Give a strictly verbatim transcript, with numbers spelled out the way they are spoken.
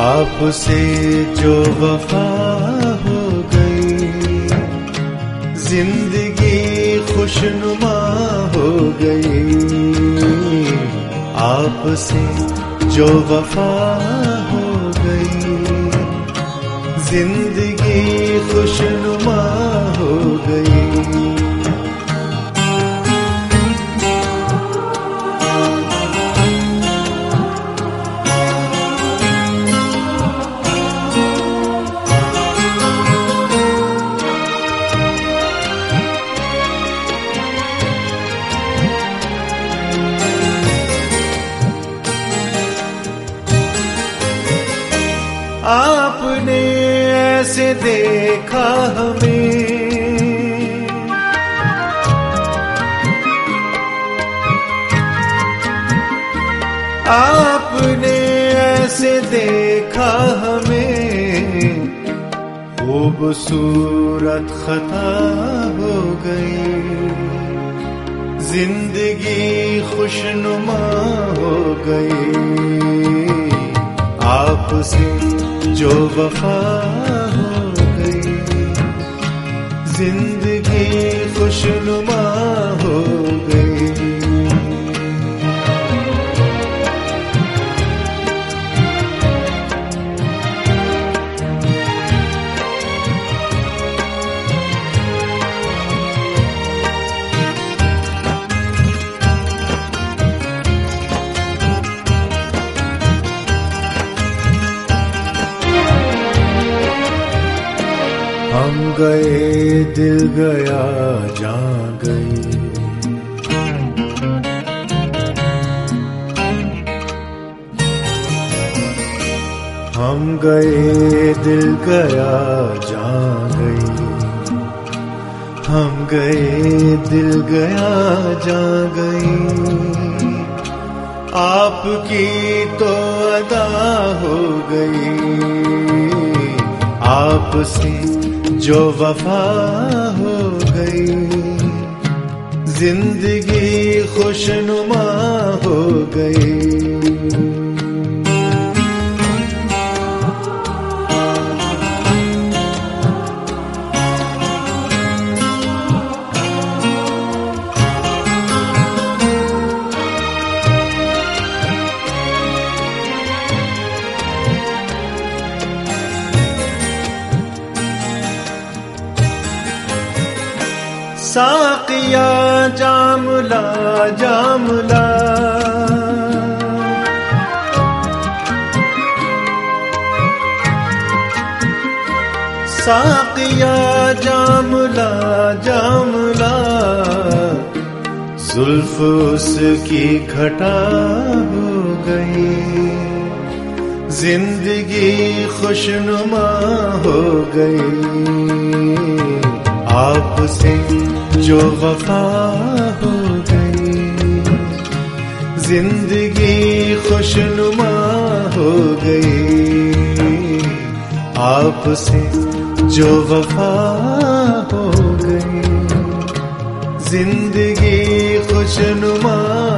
आपसे जो वफा हो गई, जिंदगी खुशनुमा हो गई। आपसे जो वफा हो गई, जिंदगी खुशनुमा हो गई। आपने ऐसे देखा हमें, आपने ऐसे देखा हमें, खूबसूरत खता हो गई। जिंदगी खुशनुमा हो गई। आपसे जो वफा हो गई, जिंदगी खुशनुमा हो गई। हम गए दिल गया जान गई, हम गए दिल गया जान गई, हम गए दिल गया जान गई। आपकी तो अदा हो गई। आपसे जो वफा हो गई, जिंदगी खुशनुमा हो गई। साकिया जामला जामला, साकिया जामला जामला, जुल्फ उसकी घटा हो गई। जिंदगी खुशनुमा हो गई। आपसे जो वफा हो गई, जिंदगी खुशनुमा हो गई। आपसे जो वफा हो गई, जिंदगी खुशनुमा